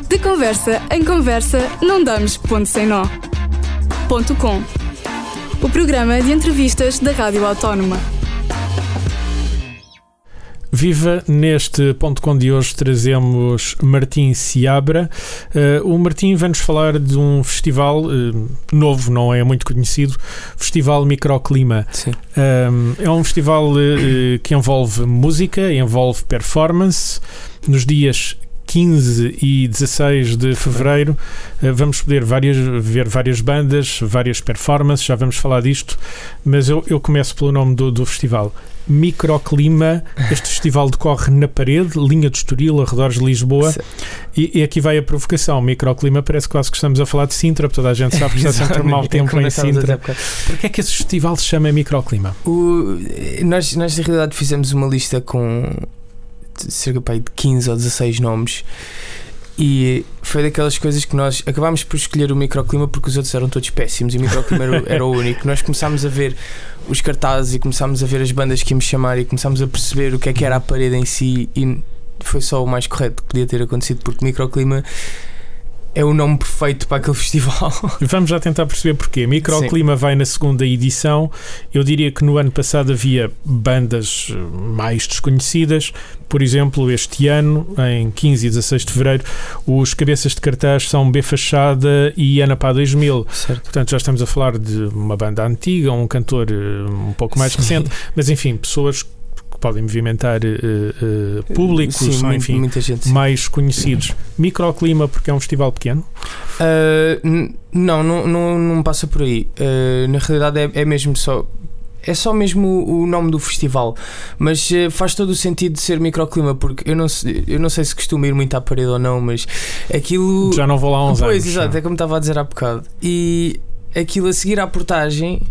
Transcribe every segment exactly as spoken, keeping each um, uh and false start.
De conversa em conversa, não damos ponto sem nó. Ponto com. O programa de entrevistas da Rádio Autónoma. Viva! Neste Ponto Com de hoje trazemos Martim Seabra. Uh, o Martim vai-nos falar de um festival uh, novo, não é muito conhecido, Festival Microclima. Sim. Um, é um festival uh, que envolve música, envolve performance. Nos dias quinze e dezasseis de fevereiro uh, vamos poder várias, ver várias bandas, várias performances, já vamos falar disto, mas eu, eu começo pelo nome do, do festival. Microclima. Este festival decorre na Parede, linha de Estoril, arredores de Lisboa. E, e aqui vai a provocação. Microclima parece quase que estamos a falar de Sintra, porque toda a gente sabe que está sempre mau tempo em Sintra. Porquê é que esse festival se chama Microclima? O, nós, nós, na realidade, fizemos uma lista com cerca de quinze ou dezasseis nomes. E foi daquelas coisas que nós acabámos por escolher o Microclima porque os outros eram todos péssimos e o Microclima era, era o único. Nós começámos a ver os cartazes e começámos a ver as bandas que íamos chamar e começámos a perceber o que é que era a parede em si, e foi só o mais correto que podia ter acontecido, porque Microclima é o nome perfeito para aquele festival. Vamos já tentar perceber porquê. Microclima vai na segunda edição. Eu diria que no ano passado havia bandas mais desconhecidas. Por exemplo, este ano, em quinze e dezasseis de fevereiro, os cabeças de cartaz são B Fachada e Ana Pá dois mil. Certo. Portanto, já estamos a falar de uma banda antiga, um cantor um pouco mais Sim. recente, mas enfim, pessoas que podem movimentar uh, uh, públicos, sim, ou, enfim, muita gente, mais conhecidos. Microclima porque é um festival pequeno? Uh, n- não, não, não, não passa por aí. Uh, na realidade é, é mesmo só... É só mesmo o, o nome do festival, mas uh, faz todo o sentido de ser Microclima, porque eu não, sei, eu não sei se costumo ir muito à parede ou não, mas aquilo... Já não vou lá há uns pois, anos. Pois, exato, já. É como estava a dizer há bocado. E aquilo a seguir à portagem...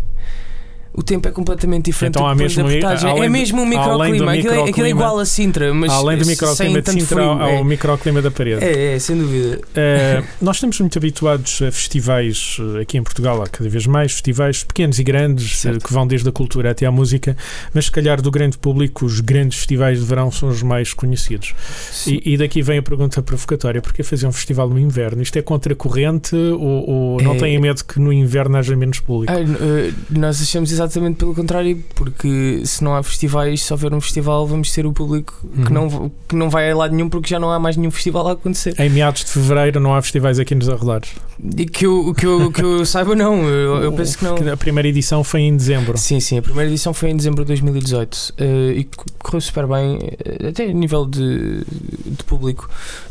O tempo é completamente diferente então, do que da portagem. É mesmo um microclima. Aquilo, aquilo é igual a Sintra, mas além do microclima de Sintra, ao é. microclima da Parede. É, é, sem dúvida. Uh, nós estamos muito habituados a festivais aqui em Portugal, há cada vez mais festivais pequenos e grandes, uh, que vão desde a cultura até à música, mas se calhar do grande público os grandes festivais de verão são os mais conhecidos. E, e daqui vem a pergunta provocatória: porquê fazer um festival no inverno? Isto é contracorrente ou, ou não é... têm medo que no inverno haja menos público? Ah, uh, nós achamos exatamente pelo contrário, porque se não há festivais, se houver um festival, vamos ter o público uhum. que, não, que não vai a lado nenhum, porque já não há mais nenhum festival a acontecer. Em meados de fevereiro não há festivais aqui nos arredores? E que eu, que eu, que eu saiba, não. Eu, eu penso que não. A primeira edição foi em dezembro. Sim, sim, a primeira edição foi em dezembro de dois mil e dezoito uh, e correu super bem, até a nível de, de público.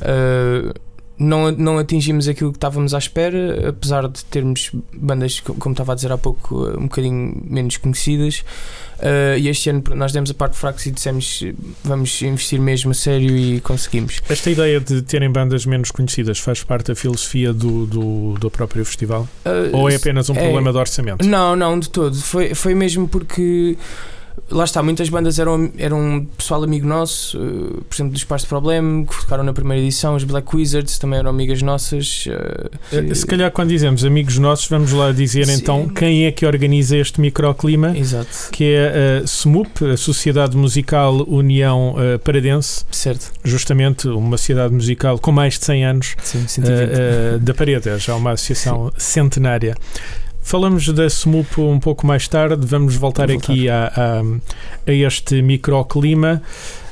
Uh, Não, não atingimos aquilo que estávamos à espera, apesar de termos bandas, como estava a dizer há pouco, um bocadinho menos conhecidas. Uh, e este ano nós demos a parte de fracos e dissemos vamos investir mesmo a sério, e conseguimos. Esta ideia de terem bandas menos conhecidas faz parte da filosofia do, do, do próprio festival? Uh, Ou é apenas um é, problema de orçamento? Não, não, de todo. Foi, foi mesmo porque... Lá está, muitas bandas eram, eram pessoal amigo nosso, uh, por exemplo, dos Pais de Problema, que tocaram na primeira edição. Os Black Wizards também eram amigas nossas. Uh, Se calhar, quando dizemos amigos nossos, vamos lá dizer Sim. então quem é que organiza este Microclima. Exato. Que é a S M U P, a Sociedade Musical União uh, Paradense. Certo. Justamente uma sociedade musical com mais de cem anos. Sim, cento e vinte. Uh, uh, da Parede, já uma associação Sim. centenária. Falamos da S M U P um pouco mais tarde, vamos voltar, voltar. aqui a, a, a este Microclima.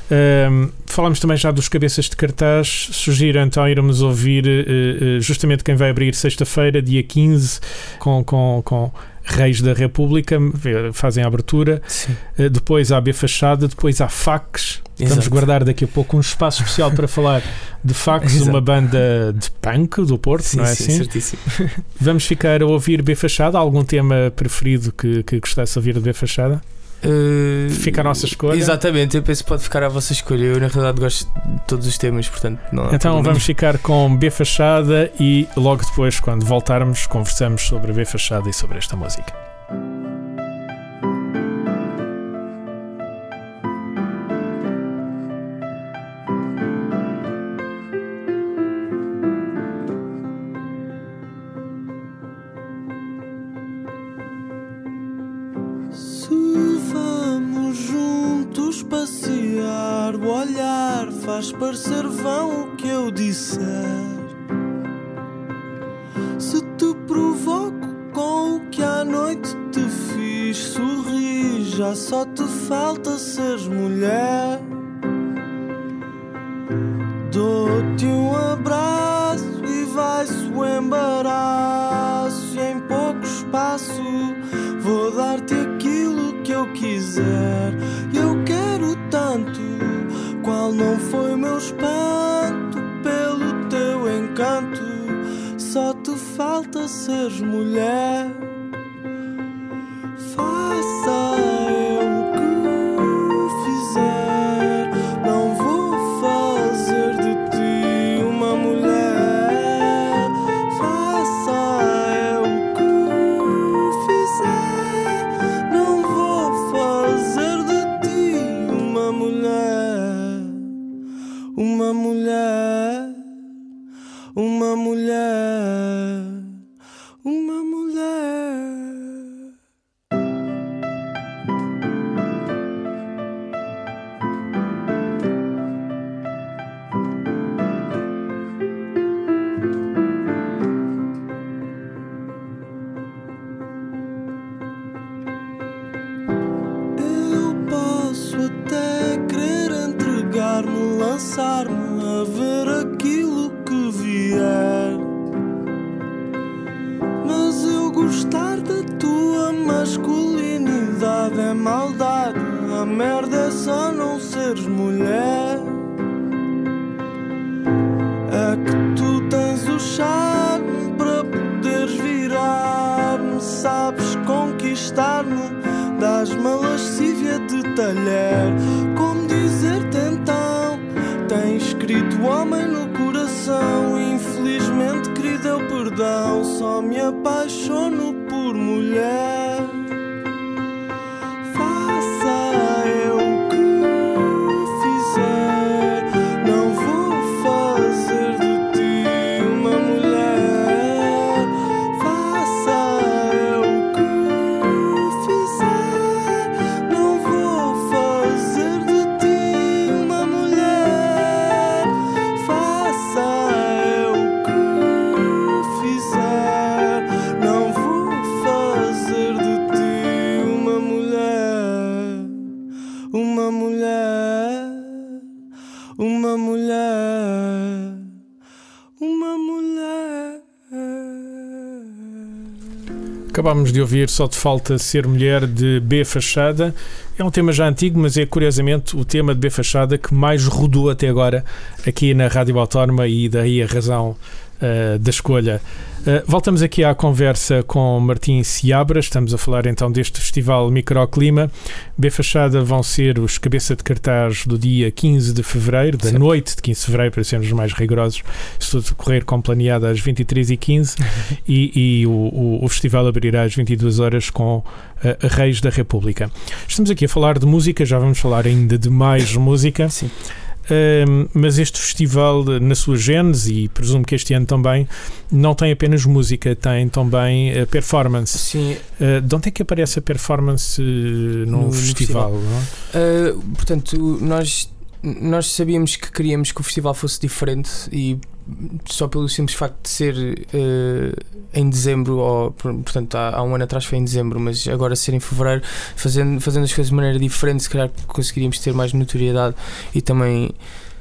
Um, falamos também já dos cabeças de cartaz. Sugiro então irmos ouvir uh, justamente quem vai abrir sexta-feira, dia quinze, com, com, com Reis da República, fazem a abertura. Uh, depois há B Fachada, depois há Fax. Exato. Vamos guardar daqui a pouco um espaço especial para falar de Fax, Exato. uma banda de punk do Porto, sim, não é sim, assim? Certíssimo. Vamos ficar a ouvir B Fachada. Algum tema preferido que, que gostasse de ouvir de B Fachada? Uh, Fica a nossa escolha. Exatamente, eu penso que pode ficar à vossa escolha. Eu na realidade gosto de todos os temas, portanto não há Então problema. Vamos ficar com B Fachada e logo depois, quando voltarmos, conversamos sobre B Fachada e sobre esta música. Passear, o olhar faz parecer vão o que eu disser. sorri, já só te falta seres mulher. Dou-te um abraço e vai-se o embaraço, e em pouco espaço vou dar-te aquilo que eu quiser. Eu quero tanto, qual não foi meu espanto pelo teu encanto. Só te falta seres mulher. Faça eu o que fizer, não vou fazer de ti uma mulher. Faça eu o que fizer, não vou fazer de ti uma mulher. Uma mulher, uma mulher, uma mulher. Lançar-me a ver aquilo que vier, mas eu gostar da tua masculinidade é maldade. A merda é só não seres mulher. É que tu tens o charme para poderes virar-me, sabes conquistar-me, dás-me a lascívia de talher. Como dizer-te então? Tens escrito homem no coração. Infelizmente, querido, eu perdão. Só me apaixono por mulher. Faça eu o que fizer, não vou fazer de ti uma mulher. Faça eu o que fizer, não vou fazer de ti uma mulher. Faça eu o que fizer, não vou fazer de ti uma mulher. Uma mulher, uma mulher, uma mulher. Acabámos de ouvir Só Te Falta Ser Mulher, de B Fachada. É um tema já antigo, mas é curiosamente o tema de B Fachada que mais rodou até agora aqui na Rádio Autónoma, e daí a razão uh, da escolha. Uh, voltamos aqui à conversa com Martim Seabra. Estamos a falar então deste festival Microclima. B Fachada vão ser os cabeça de cartaz do dia quinze de fevereiro, da Sim. noite de quinze de fevereiro, para sermos mais rigorosos. Isto tudo decorrer como planeado às vinte e três e quinze e, e o, o, o festival abrirá às vinte e duas horas com uh, a Reis da República. Estamos aqui a falar de música, já vamos falar ainda de mais música. Sim. Um, mas este festival, na sua gênese, e presumo que este ano também, não tem apenas música, tem também uh, performance. Sim. Uh, de onde é que aparece a performance uh, no, no festival? No festival. Uh, portanto, nós, nós sabíamos que queríamos que o festival fosse diferente, e só pelo simples facto de ser uh, em dezembro, ou, portanto há, há um ano atrás foi em dezembro, mas agora ser em fevereiro, fazendo, fazendo as coisas de maneira diferente, se calhar conseguiríamos ter mais notoriedade e também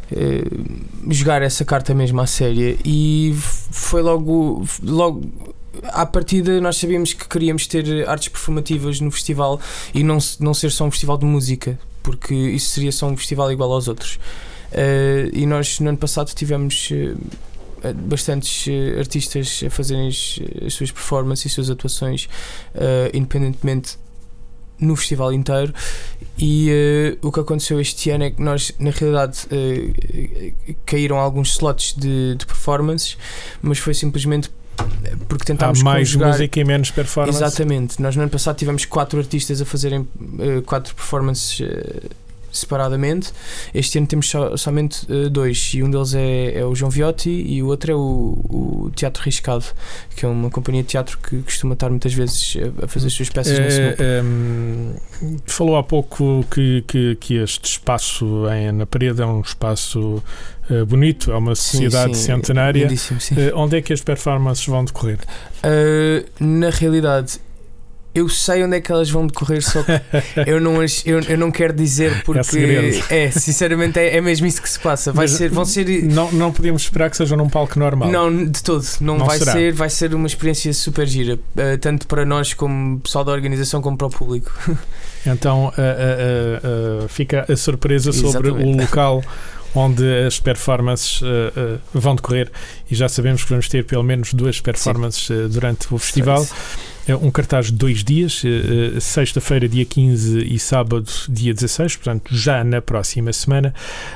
uh, jogar essa carta mesmo à séria. E foi logo, logo à partida nós sabíamos que queríamos ter artes performativas no festival e não, não ser só um festival de música, porque isso seria só um festival igual aos outros. Uh, e nós no ano passado tivemos uh, bastantes uh, artistas a fazerem as, as suas performances e as suas atuações uh, independentemente no festival inteiro. E uh, o que aconteceu este ano é que nós, na realidade, uh, caíram alguns slots de, de performances, mas foi simplesmente porque tentámos Há mais conjugar... música e menos performance. Exatamente. Nós no ano passado tivemos quatro artistas a fazerem uh, quatro performances uh, separadamente. Este ano temos so, somente uh, dois, e um deles é, é o João Viotti e o outro é o, o Teatro Riscado, que é uma companhia de teatro que costuma estar muitas vezes a, a fazer as suas peças. É, é, um, falou há pouco que, que, que este espaço em, na parede é um espaço uh, bonito, é uma sociedade sim, sim, centenária. Sim. Uh, onde é que as performances vão decorrer? Uh, na realidade, Eu sei onde é que elas vão decorrer, só que eu não, eu, eu não quero dizer porque é, é sinceramente é, é mesmo isso que se passa. Vai ser, vão ser... Não, não podemos esperar que seja num palco normal. Não, de todo. Não, não vai será. ser, vai ser uma experiência super gira, uh, tanto para nós como pessoal da organização como para o público. Então uh, uh, uh, fica a surpresa sobre Exatamente. O local onde as performances uh, uh, vão decorrer, e já sabemos que vamos ter pelo menos duas performances uh, durante o festival. Sim. Um cartaz de dois dias, uh, sexta-feira dia quinze e sábado dia dezasseis, portanto já na próxima semana.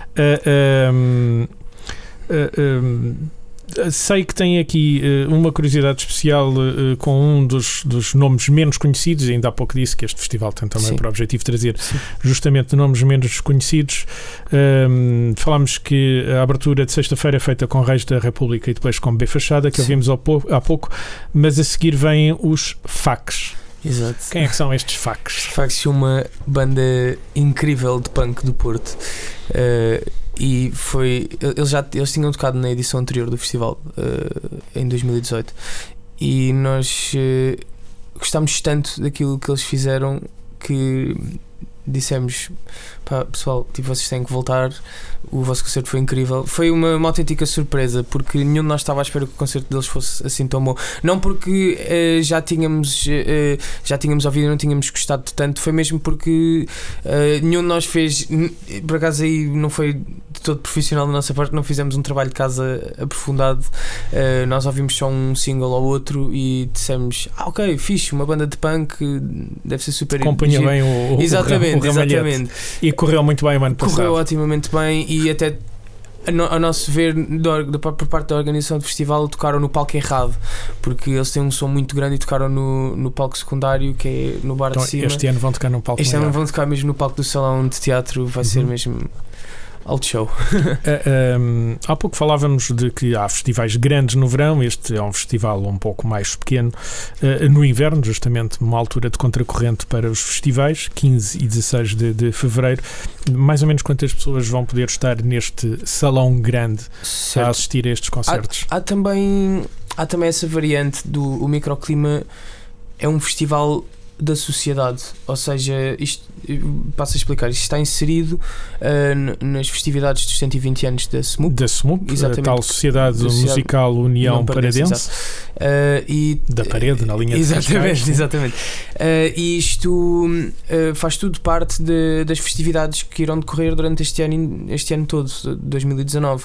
Uh, um, uh, um, sei que tem aqui uh, uma curiosidade especial uh, com um dos, dos nomes menos conhecidos. Ainda há pouco disse que este festival tem também Sim. por objetivo trazer Sim. justamente nomes menos conhecidos. Um, falámos que a abertura de sexta-feira é feita com Reis da República e depois com B Fachada, que Sim. ouvimos há pouco, há pouco, mas a seguir vêm os Facts. Exato. Quem é que são estes Facts? Os Facts são uma banda incrível de punk do Porto. Uh, E foi. Eles já eles tinham tocado na edição anterior do festival, uh, em dois mil e dezoito. E nós uh, gostámos tanto daquilo que eles fizeram que dissemos: pá, pessoal, tipo, vocês têm que voltar. O vosso concerto foi incrível. Foi uma, uma autêntica surpresa, porque nenhum de nós estava à espera que o concerto deles fosse assim tão bom. Não porque uh, já tínhamos uh, já tínhamos ouvido e não tínhamos gostado tanto, foi mesmo porque uh, nenhum de nós fez, por acaso aí não foi de todo profissional da nossa parte, não fizemos um trabalho de casa aprofundado. Uh, nós ouvimos só um single ou outro e dissemos: ah, ok, fixe, uma banda de punk, deve ser super. Acompanha bem o, o, exatamente, o exatamente. E correu muito bem o ano passado. Correu otimamente bem. E até a, no, a nosso ver do, do, por parte da organização do festival, tocaram no palco errado, porque eles têm um som muito grande e tocaram no, no palco secundário, que é no bar então, de cima. Este ano vão tocar no palco Este maior. ano vão tocar mesmo no palco do salão de teatro. Vai uhum. ser mesmo alto show. uh, um, há pouco falávamos de que há festivais grandes no verão. Este é um festival um pouco mais pequeno uh, no inverno, justamente uma altura de contracorrente para os festivais, quinze e dezasseis de, de fevereiro. Mais ou menos quantas pessoas vão poder estar neste salão grande certo. A assistir a estes concertos? Há, há, também, há também essa variante do o Microclima. É um festival da sociedade, ou seja, isto, passo a explicar, isto está inserido uh, nas festividades dos cento e vinte anos da S M U P, da S M U P, a tal Sociedade, Sociedade Musical União Paradense, uh, e, da parede, na linha exatamente, de Cascais, exatamente. Uh, e isto uh, faz tudo parte de, das festividades que irão decorrer durante este ano, este ano todo, dois mil e dezanove.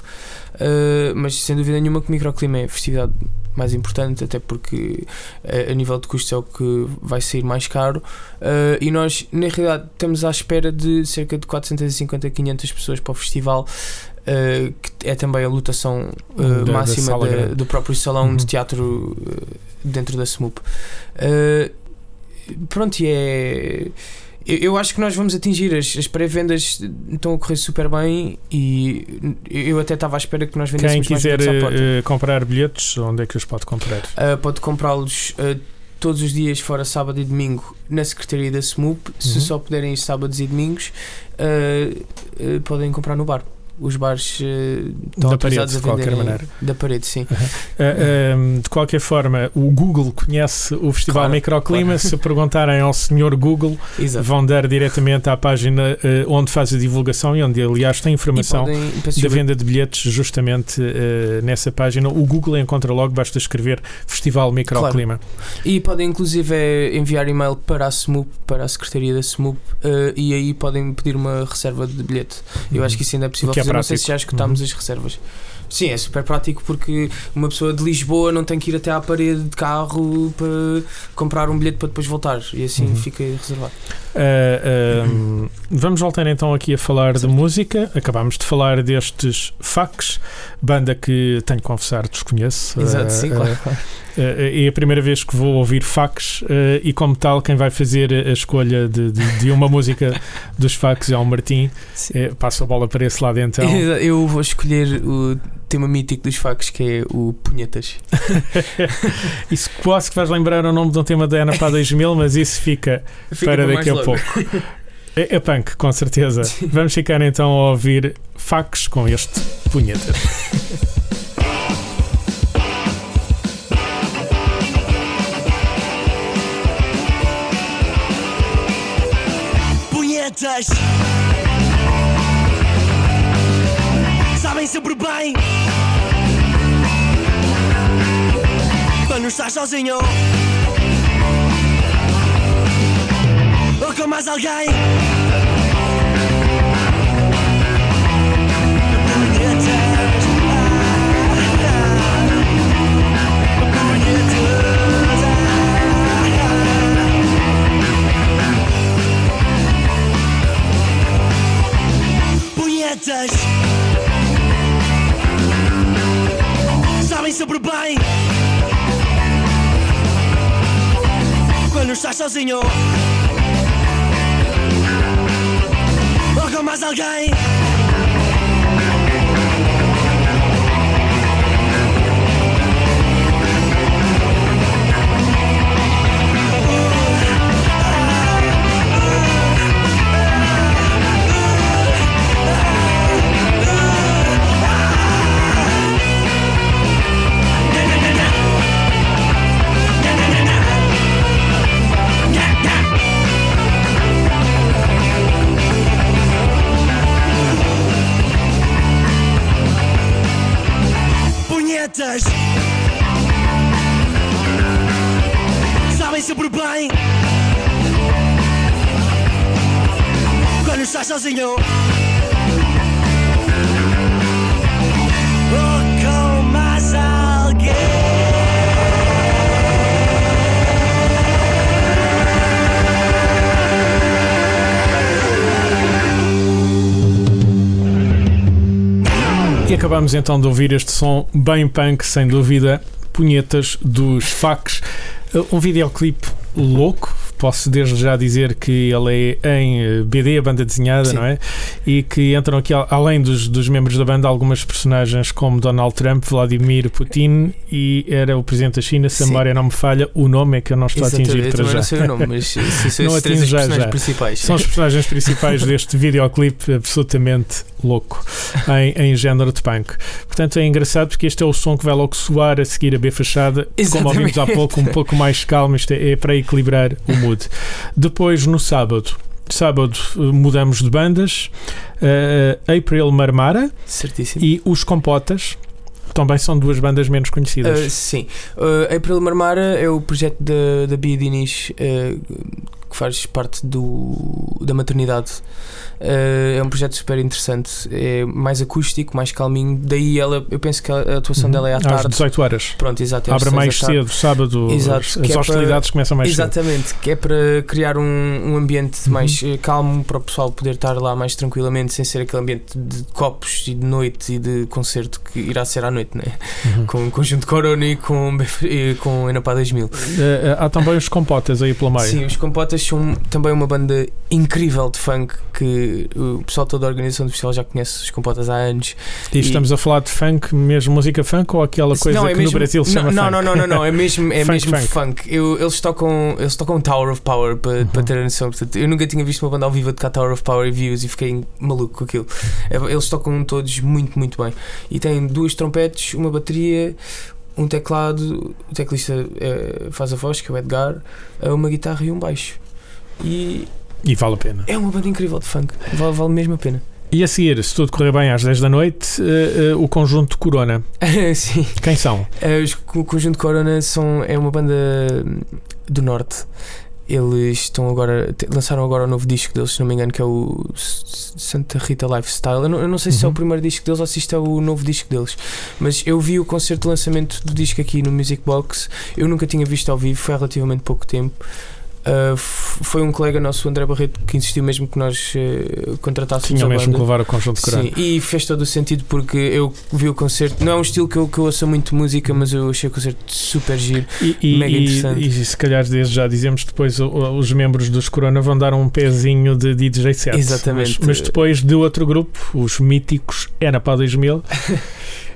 Uh, mas sem dúvida nenhuma que o Microclima é a festividade mais importante, até porque uh, a nível de custos é o que vai sair mais caro, uh, e nós na realidade estamos à espera de cerca de quatrocentas e cinquenta a quinhentas pessoas para o festival, uh, que é também a lotação uh, da, máxima da da, do próprio salão uhum. de teatro uh, dentro da S M U P. Uh, pronto, e é... Eu acho que nós vamos atingir, as, as pré-vendas estão a correr super bem e eu até estava à espera que nós vendêssemos mais bilhetes à porta. Quem quiser uh, comprar bilhetes, onde é que os pode comprar? Uh, pode comprá-los uh, todos os dias, fora sábado e domingo, na Secretaria da S M U P. Uhum. Se só puderem ir sábados e domingos, uh, uh, podem comprar no bar. Os bares uh, estão da parede, de qualquer maneira. Da parede, sim. Uhum. Uh, um, de qualquer forma, o Google conhece o Festival claro, Microclima. Claro. Se perguntarem ao senhor Google, Exato. Vão dar diretamente à página uh, onde faz a divulgação e onde, aliás, tem informação podem, da venda de bilhetes justamente uh, nessa página. O Google encontra logo, basta escrever Festival Microclima. Claro. E podem, inclusive, enviar e-mail para a S M U P, para a Secretaria da S M U P, uh, e aí podem pedir uma reserva de bilhete. Eu uhum. acho que isso ainda é possível. Que é não sei se já escutámos uhum. as reservas. Sim, é super prático porque uma pessoa de Lisboa não tem que ir até à parede de carro para comprar um bilhete para depois voltar e assim uhum. fica reservado. Uh, uh, vamos voltar então aqui a falar certo. De música. Acabámos de falar destes Facts, banda que tenho que confessar desconheço. Exato, uh, sim, claro. Uh, uh, é a primeira vez que vou ouvir Facts uh, e como tal quem vai fazer a escolha de, de, de uma música dos Facts é o Martim. Uh, passo a bola para esse lado então. Eu vou escolher o tema mítico dos Facts, que é o Punhetas. Isso quase que faz lembrar o nome de um tema da Ana Pá dois mil, mas isso fica, fica para daqui a logo. Pouco. É, é punk, com certeza. Sim. Vamos ficar então a ouvir Facts com este Punhetas. Punhetas sabem sempre bem quando estás sozinho ou com mais alguém. Punhetas, punhetas sabem sempre bem quando estás sozinho ou com mais alguém. Sabem sempre bem quando estás sozinho ou com mais alguém. E acabamos então de ouvir este som bem punk, sem dúvida, Punhetas dos Fax, um videoclipe louco. Posso desde já dizer que ele é em B D, a banda desenhada, sim, não é? E que entram aqui, além dos, dos membros da banda, algumas personagens como Donald Trump, Vladimir Putin e era o presidente da China, se a memória não me falha, o nome é que eu não estou exatamente, a atingir para já. Não sei o nome, mas se são não esses três já, personagens já. principais. São os personagens principais deste videoclipe absolutamente louco, em, em género de punk. Portanto, é engraçado porque este é o som que vai logo soar a seguir a B Fachada, exatamente, como ouvimos há pouco, um pouco mais calmo. Isto é, é para equilibrar o mood. Depois, no sábado, sábado mudamos de bandas, uh, April Marmara, certíssimo, e Os Compotas. Também são duas bandas menos conhecidas. Uh, sim, uh, April Marmara é o projeto da, da Bia Diniz, uh, que faz parte do, da maternidade. Uh, é um projeto super interessante, é mais acústico, mais calminho. Daí ela, eu penso que a atuação uhum. dela é à tarde, às dezoito horas. Pronto, exato, abre mais cedo, sábado. Exato, as hostilidades é para, começam mais exatamente, cedo. Exatamente, que é para criar um, um ambiente uhum. mais calmo, para o pessoal poder estar lá mais tranquilamente, sem ser aquele ambiente de copos e de noite e de concerto que irá ser à noite, né? Uhum. Com o Conjunto Corona e com, e com Enapá dois mil. Uh, há também os Compotas aí pelo meio. Sim, os Compotas são também uma banda incrível de funk que o pessoal toda a organização do festival já conhece os Compotas há anos. E, e estamos a falar de funk, mesmo música funk ou aquela coisa não, é que mesmo, no Brasil se não, chama não, funk? Não, não, não, não, é mesmo, é funk, mesmo funk. funk. Eu, eles, tocam, eles tocam Tower of Power para, uhum. para ter a noção. Portanto, eu nunca tinha visto uma banda ao vivo a tocar Tower of Power e views e fiquei maluco com aquilo. Eles tocam todos muito, muito bem. E têm duas trompetes, uma bateria, um teclado, o teclista é, faz a voz, que é o Edgar, uma guitarra e um baixo. E, e vale a pena. É uma banda incrível de funk, vale, vale mesmo a pena. E a seguir, se tudo correr bem, às dez da noite, uh, uh, o Conjunto Corona. Sim. Quem são? Uh, os, o Conjunto Corona são, é uma banda do Norte. Eles estão agora, lançaram agora o novo disco deles, se não me engano, que é o Santa Rita Lifestyle. Eu não, eu não sei uhum. se é o primeiro disco deles ou se isto é o novo disco deles, mas eu vi o concerto de lançamento do disco aqui no Music Box. Eu nunca tinha visto ao vivo, foi há relativamente pouco tempo. Uh, foi um colega nosso, o André Barreto, que insistiu mesmo que nós uh, contratássemos Tinha a mesmo banda. que levar o Conjunto Corona. Sim, e fez todo o sentido porque eu vi o concerto. Não é um estilo que eu, que eu ouço muito música, mas eu achei o concerto super giro, e, e, mega interessante. E, e se calhar desde já dizemos depois os membros dos Corona vão dar um pezinho de D J set. Exatamente. Mas, mas depois de outro grupo, os míticos Enapá dois mil.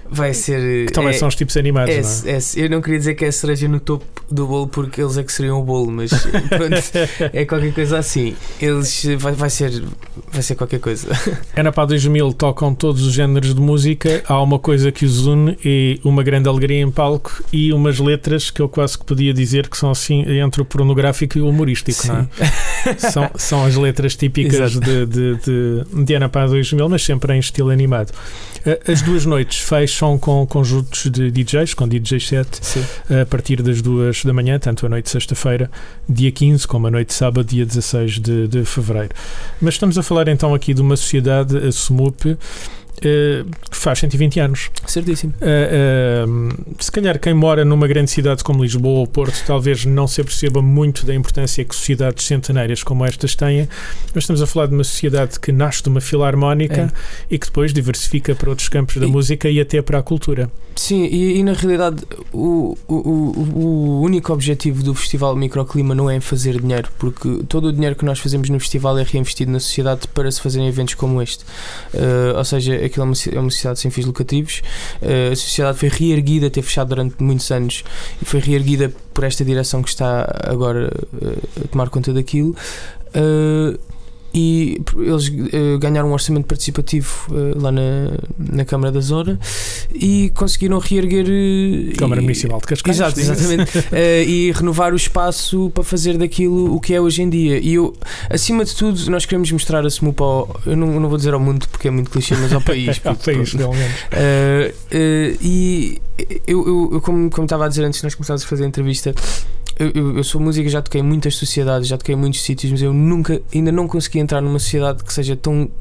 vai ser. Que também é, são os tipos animados. é, não é? é, eu não queria dizer que é a cereja no topo do bolo porque eles é que seriam o bolo, mas pronto, é qualquer coisa assim. Eles vai, vai, ser, vai ser qualquer coisa. Enapá dois mil tocam todos os géneros de música. Há uma coisa que os une e uma grande alegria em palco e umas letras que eu quase que podia dizer que são assim entre o pornográfico e o humorístico, não é? são, são as letras típicas de, de, de, de Enapá dois mil, mas sempre em estilo animado. As duas noites fecham com conjuntos de D Js, com D J set, Sim. a partir das duas da manhã, tanto a noite de sexta-feira, dia quinze, como a noite de sábado, dia dezasseis de, de fevereiro. Mas estamos a falar então aqui de uma sociedade, a S M U P, Uh, que faz cento e vinte anos. Certíssimo. Uh, uh, se calhar quem mora numa grande cidade como Lisboa ou Porto talvez não se aperceba muito da importância que sociedades centenárias como estas têm, mas estamos a falar de uma sociedade que nasce de uma filarmónica é. e que depois diversifica para outros campos da e, música e até para a cultura. Sim, e, e na realidade o, o, o, o único objetivo do Festival Microclima não é fazer dinheiro, porque todo o dinheiro que nós fazemos no festival é reinvestido na sociedade para se fazerem eventos como este. Uh, ou seja, aquilo é uma, é uma sociedade sem fins lucrativos. Uh, a sociedade foi reerguida, teve fechado durante muitos anos e foi reerguida por esta direção que está agora uh, a tomar conta daquilo. Uh, e eles uh, ganharam um orçamento participativo uh, lá na, na Câmara da Zora e conseguiram reerguer uh, Câmara e, Municipal de Cascais. Exato, exatamente. uh, e renovar o espaço para fazer daquilo o que é hoje em dia. E eu, acima de tudo, nós queremos mostrar a S M U P ao, eu não, eu não vou dizer ao mundo porque é muito clichê, mas ao país. Ao país, realmente. Uh, uh, e eu, eu, eu como, como estava a dizer antes de nós começarmos a fazer a entrevista, Eu, eu, eu sou música, já toquei em muitas sociedades, já toquei em muitos sítios, mas eu nunca, ainda não consegui entrar numa sociedade que seja tão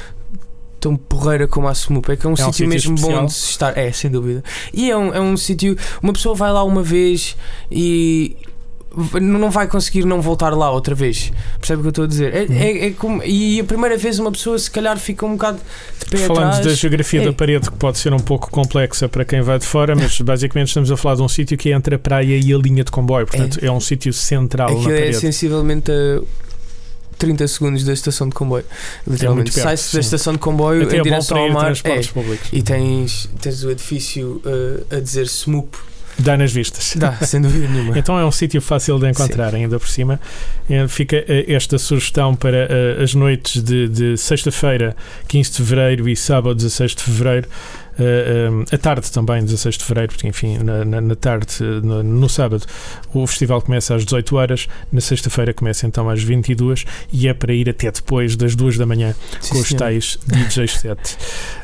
tão porreira como a S M U P. É que é um, é um sítio mesmo especial. Bom de se estar. É, sem dúvida. E é um, é um sítio, uma pessoa vai lá uma vez e não vai conseguir não voltar lá outra vez. Percebe o que eu estou a dizer? É, uhum. é, é como, e a primeira vez uma pessoa se calhar fica um bocado de pé Falamos atrás. da geografia é. da parede, que pode ser um pouco complexa para quem vai de fora, mas basicamente estamos a falar de um sítio que é entre a praia e a linha de comboio. Portanto, é, é um sítio central Aquilo na parede. É sensivelmente a trinta segundos da estação de comboio. Literalmente. É Sai-se da estação de comboio Até em é direção ao mar. É. E tens, tens o edifício uh, a dizer S M U P. Dá nas vistas. Dá, sem dúvida nenhuma. Então é um sítio fácil de encontrar. Sim. Ainda por cima. Fica esta sugestão para uh, as noites de, de sexta-feira, quinze de fevereiro e sábado, dezasseis de fevereiro. Uh, um, a tarde também, dezasseis de fevereiro, porque enfim, na, na, na tarde, no, no sábado, o festival começa às dezoito horas, na sexta-feira começa então às vinte e duas e é para ir até depois das duas da manhã. Sim, com os tais D J set.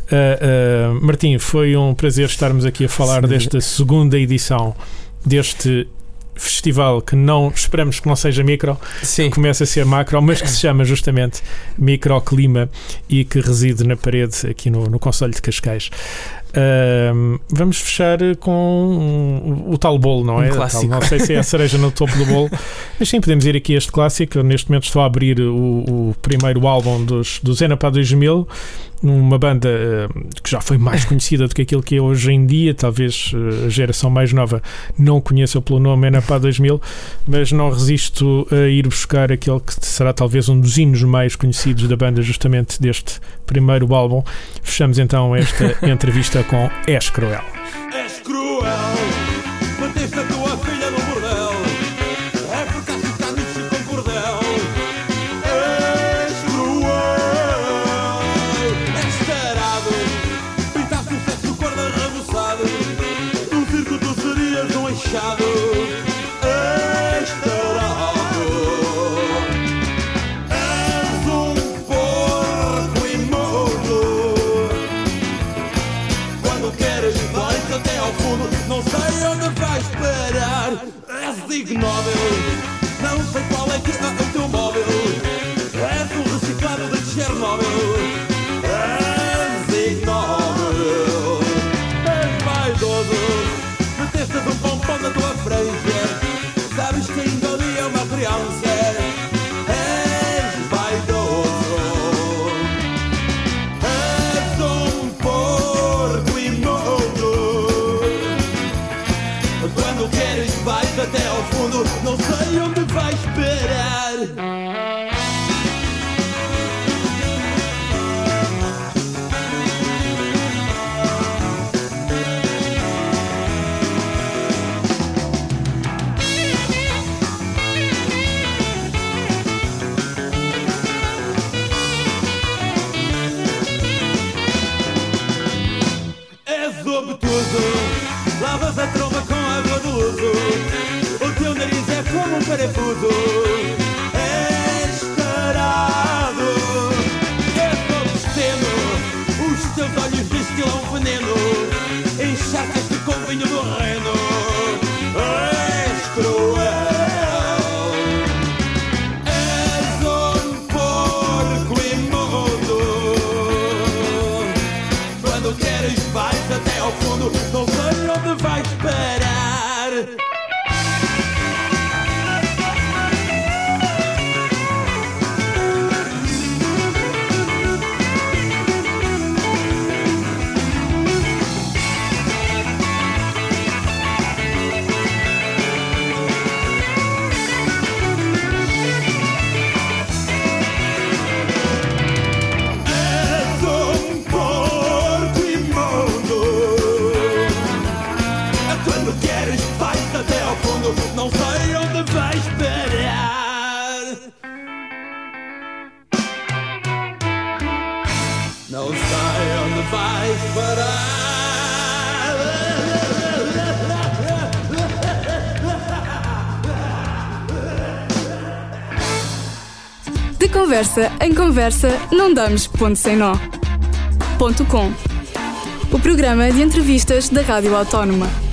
Uh, uh, Martim, foi um prazer estarmos aqui a falar Sim. desta segunda edição deste festival que não esperamos que não seja micro, Sim. que comece a ser macro, mas que se chama justamente Microclima e que reside na parede aqui no, no concelho de Cascais. Uh, vamos fechar com o, o tal bolo, não é? Um clássico. Tal, não sei se é a cereja no topo do bolo, mas sim, podemos ir aqui a este clássico. Eu, neste momento estou a abrir o, o primeiro álbum dos, dos Enapá dois mil, uma banda uh, que já foi mais conhecida do que aquilo que é hoje em dia. Talvez uh, a geração mais nova não conheça pelo nome Enapá dois mil, mas não resisto a ir buscar aquele que será talvez um dos hinos mais conhecidos da banda, justamente deste primeiro álbum. Fechamos então esta entrevista com És Cruel. És cruel, meteste a tua filha no bordel, é porque assim está nisso com cordel. És cruel, és tarado, pintaste o sexo cor de arrabuçado, no circo tu serias um eixado. És tarado, és um porco imundo, quando queres vais até ao fundo, não sei onde vais parar. És ignóbil, não sei qual é que é o teu móvel, és um reciclado de Chernobyl. És ignóbil, és vaidoso, detestas um pompom da tua franja, sabes que ainda o dia é uma criança. És vaidoso, és um porco imundo, quando queres vais até ao fundo, não sei onde vais parar. confuso, és tarado. É só destino, os teus olhos destilam veneno, encharcas-te com vinho do reino. És cruel, és um porco imundo. Quando queres vais até ao fundo, não sei onde vais parar. És um porco imundo. Quando queres vais até ao fundo, não sei onde vais parar. Não sei onde vais parar. De conversa em conversa, não damos ponto sem nó. Ponto com. O programa de entrevistas da Rádio Autónoma.